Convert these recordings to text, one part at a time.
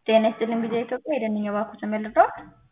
ጤና ይስጥልኝ ቪዲዮ ኢትዮጵያ የደንኛ ባኩ ተመልሷል።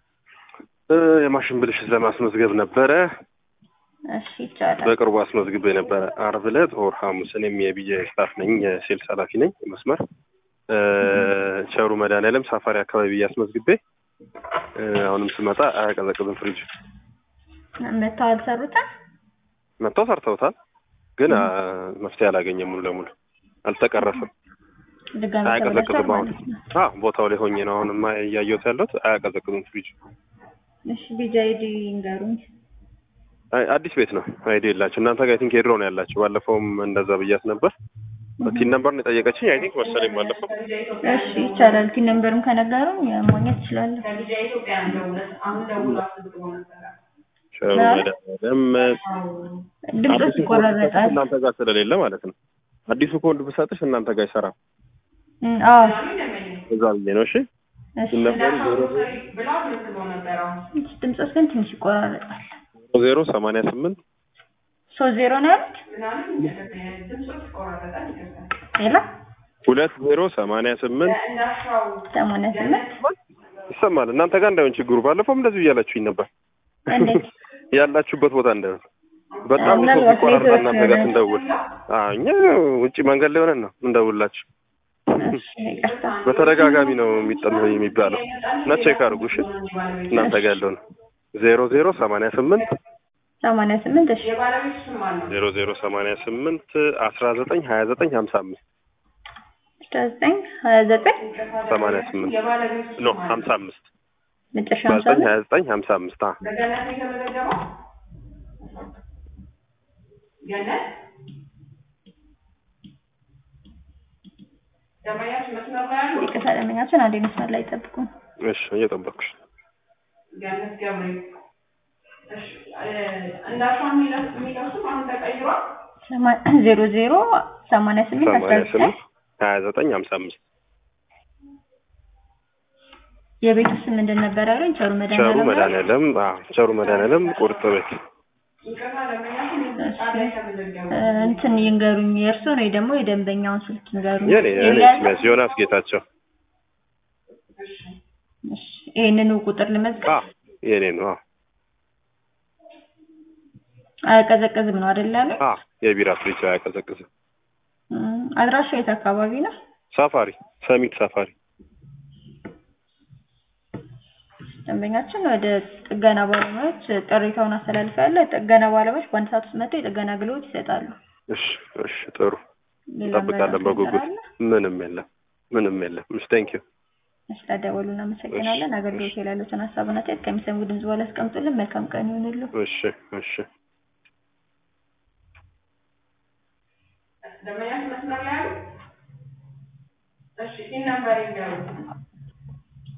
የማሽን ብልሽት ለማስመዝገብ ነበረ። እሺ ይቻላል። በቅርቡ አስመዝግቤ ነበረ። ዓርብ ዕለት ወር ሐሙስ እኔም የቢጄ ስታፍ ነኝ፣ የሴልስ ኃላፊ ነኝ መስመር ቸሩ መድኃኒዓለም ሳፋሪ አካባቢ እያስመዝግቤ አሁንም ስመጣ አያቀዘቅዝም ፍሪጅ። መተው አልሰሩትም? መተው ሰርተውታል፣ ግን መፍትሄ አላገኘም። ሙሉ ለሙሉ አልተቀረፈም። አያቀዘቅዝም። አሁን ቦታው ላይ ሆኜ ነው አሁንማ እያየሁት ያለሁት። አያቀዘቅዝም ፍሪጅ። እሺ ቢጃይዲ እንገሩኝ። አዲስ ቤት ነው፣ አይዲ የላችሁ እናንተ ጋር። አይ ቲንክ ሄድሮ ነው ያላችሁ። ባለፈውም እንደዛ ብያት ነበር። ቲን ነምበር ነው የጠየቀችኝ። አይ ቲንክ መሰለኝ ባለፈው። እሺ ይቻላል። ቲን ነምበርም ከነገሩኝ ማግኘት ይችላል። ቸሩ መድኃኒዓለም ድምጽ ይቆራረጣል። እናንተ ጋር ስለሌለ ማለት ነው። አዲሱ ኮድ ብሰጥሽ እናንተ ጋር ይሰራል። አዎ እዛ ብዬ ነው። እሺ ድምጽ ግን ትንሽ ይቆራረጣል። 088 30 ነው ያሉት? ሌላ 2088 ይሰማል። እናንተ ጋር እንዳይሆን ችግሩ። ባለፈውም እንደዚህ እያላችሁኝ ነበር። እንዴት ያላችሁበት ቦታ እንዳይሆን በጣም ነው ይቆራረጣል። እናንተ ጋር እንደውል እኛ ውጪ መንገድ ላይ ሆነን ነው እንደውላችሁ። በተደጋጋሚ ነው የሚባለው እና ቼክ አድርጉ። እሺ እናንተ ጋር ያለው ነው 0088 እሺ 0088 1929 55 1929 ኖ 55 መጨረሻ 1929 55 ይከታተለኛችን አንዴ መስመር ላይ ጠብቁ። እሺ እየጠበቅኩሽ። ገነት ገብሬ እሺ እንዳሻው የሚለውስ አሁን ተቀይሯል። 0088 2955 የቤቱ ስም ምንድን ነበር ያሉኝ? ቸሩ መድኃኒዓለም። ቸሩ መድኃኒዓለም ቁርጥ ቤት። እንትን ይንገሩኝ፣ የእርሶ ነው ደግሞ የደንበኛውን ስልክ ይንገሩኝ። የኔ ዮናስ ጌታቸው። እሺ ይሄንን ቁጥር ልመዝገብ? የኔ ነው። አያቀዘቅዝም ነው አይደል ያለው? የቢራ ፍሪጅ አያቀዘቅዝም። አድራሻው የት አካባቢ ነው? ሳፋሪ፣ ሰሚት ሳፋሪ። ደንበኛችን ወደ ጥገና ባለሙያዎች ቅሬታውን አስተላልፈዋል። ጥገና ባለሙያዎች በአንድ ሰዓት ውስጥ መጥተው የጥገና አገልግሎት ይሰጣሉ። እሺ ጥሩ እንጠብቃለን በጉጉት። ምንም የለም። እሺ ቴንክ ዩ። ስለደወሉ እናመሰግናለን። አገልግሎት ላይ ያሉትን ሀሳብና አስተያየት ከሚሰሙ ድምጽ በኋላ አስቀምጡልን። መልካም ቀን ይሁንልዎ። እሺ ደንበኛችን መስመር ላይ አሉ? እሺ ነምበር ይንገሩ።